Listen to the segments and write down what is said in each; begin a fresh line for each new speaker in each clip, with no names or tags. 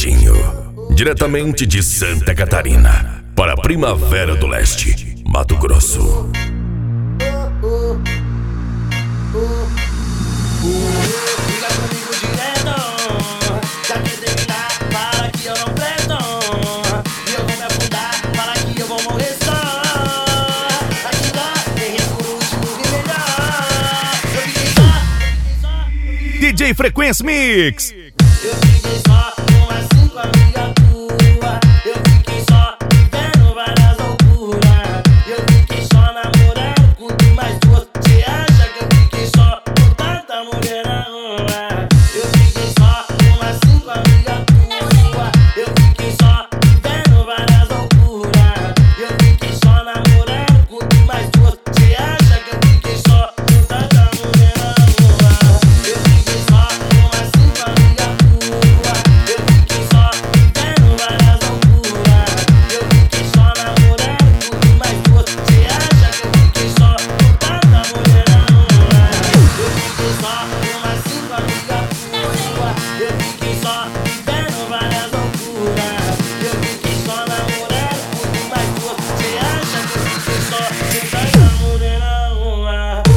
Pretinho, diretamente de Santa Catarina, para a Primavera do Leste, Mato Grosso.
Fica comigo direto, já quer terminar, para que eu não presto. E eu vou me afundar, para que eu vou morrer só. Aqui dá, errei por último e melhor. Eu fiquei só.
DJ Frequência Mix.
Eu fiquei só com as 5 amigas tuas. Eu fiquei só vivendo várias loucuras. Eu fiquei só namorando com mais duas. Cê acha que eu fiquei só com tanta mulher na rua? Eu fiquei só com as 5 amigas tuas. Eu fiquei só vivendo várias loucuras. Eu fiquei só namorando com mais duas. Cê acha que eu fiquei só com tanta mulher na rua? Eu fiquei só com as 5 amigas tuas. Eu fiquei só vivendo várias loucuras. Eu fiquei só namorando com mais duas. Cê acha que eu fiquei só com tanta mulher na rua? Eu fiquei só com as 5 amigas tuas. Eu fiquei só vivendo várias loucuras. Eu fiquei só namorando com mais duas. Cê acha que eu fiquei só com tanta mulher na rua?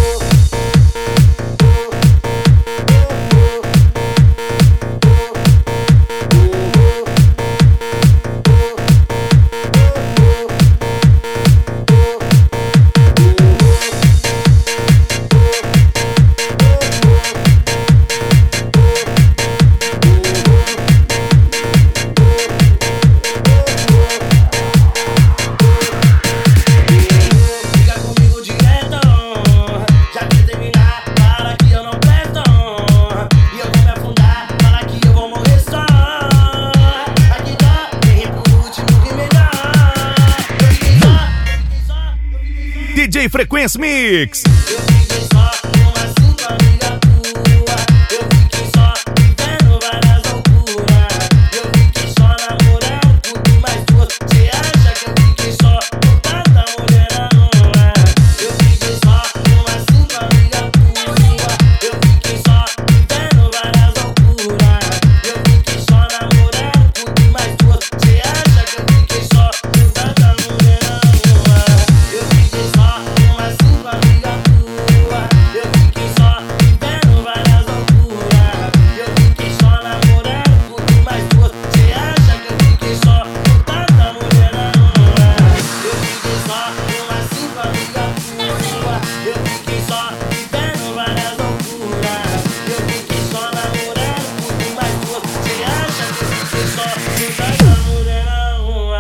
Fica comigo direto, já quer terminar, para que eu não presto. E eu vou me afundar, para que eu vou morrer só. Aqui dá, errei por último e melhor. Eu fiquei só.
DJ Frequência Mix.
Eu fiquei só com as 5 amigas tuas. Eu fiquei só vivendo várias loucuras. Eu fiquei só namorando com mais duas. Cê acha que eu fiquei só com tanta mulher na rua? Eu fiquei só com as 5 amigas tuas. Eu fiquei só vivendo várias loucuras. Eu fiquei só namorando com mais duas. Cê acha que eu fiquei só com tanta mulher na rua? Eu fiquei só com as 5 amigas tuas. Eu fiquei só vivendo várias loucuras. Eu fiquei só namorando com mais duas. Cê acha que eu fiquei só com tanta mulher na rua? Eu fiquei só com as 5 amigas tuas. Eu fiquei só vivendo várias loucuras. Eu fiquei só namorando com mais duas. Cê acha que eu fiquei só com tanta mulher na rua?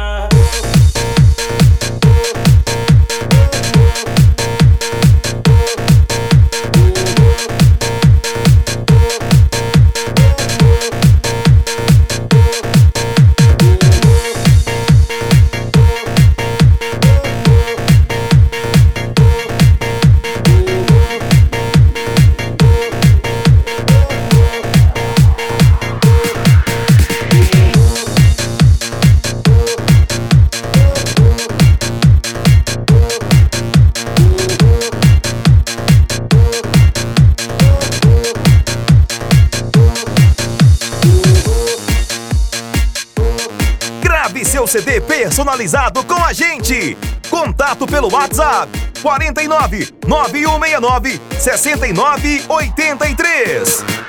Grave seu CD personalizado com a gente. Contato pelo WhatsApp 49 9169 6983.